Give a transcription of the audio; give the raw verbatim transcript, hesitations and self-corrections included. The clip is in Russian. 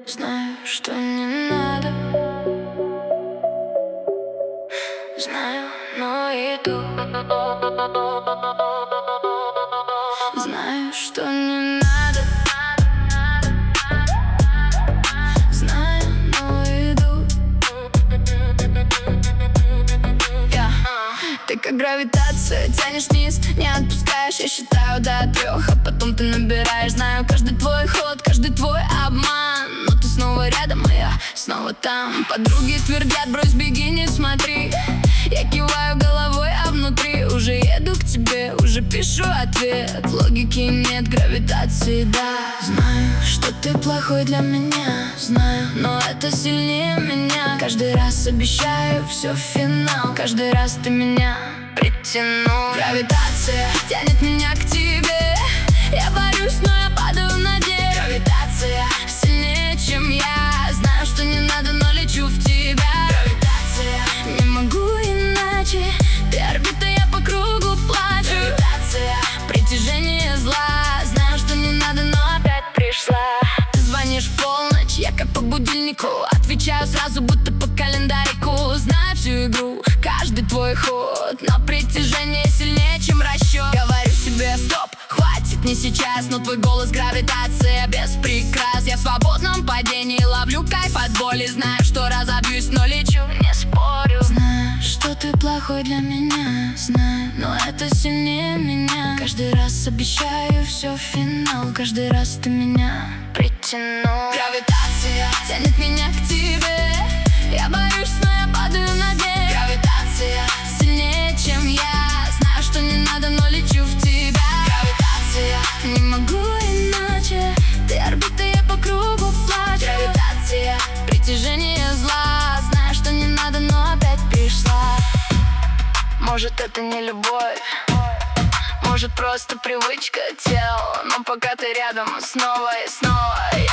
Знаю, что не надо, знаю, но иду. Знаю, что не надо, знаю, но иду. Я, ты как гравитация, тянешь вниз, не отпускаешь. Я считаю до трех, а потом ты набираешь. Знаю каждый твой ход, каждый твой обман, но ты снова рядом, а я снова там. Подруги твердят: брось, беги, не смотри. Я киваю головой, а внутри уже еду к тебе, уже пишу ответ. Логики нет, гравитации, да. Знаю, что ты плохой для меня, знаю, но это сильнее меня. Каждый раз обещаю, все в финал. Каждый раз ты меня притянул. Гравитация тянет меня к тебе. Я борюсь, но я падаю на дне. Гравитация сильнее, чем я. Знаю, что не надо, но лечу в тебя. Гравитация, не могу иначе. Ты орбита, я по кругу плачу. Гравитация, притяжение зла. Знаю, что не надо, но опять пришла. Ты звонишь в полночь, я как по будильнику. Отвечаю сразу, будто по календарику. Знаю всю игру, каждый твой ход, но притяжение сильнее, чем расчет. Говорю себе: стоп, хватит, не сейчас. Но твой голос — гравитация без прикрас. Я в свободном падении ловлю кайф от боли. Знаю, что разобьюсь, но лечу, не спорю. Знаю, что ты плохой для меня, знаю, но это сильнее меня. Каждый раз обещаю, все в финал. Каждый раз ты меня притянул. Гравитация тянет меня к тебе. Я борюсь, но я падаю на дне. Гравитация сильнее, чем я. Знаю, что не надо, но лечу в тебя. Гравитация, не могу иначе. Ты орбита, я по кругу плачу. Гравитация, притяжение зла. Знаю, что не надо, но опять пришла. Может, это не любовь, может, просто привычка тела. Но пока ты рядом, снова и снова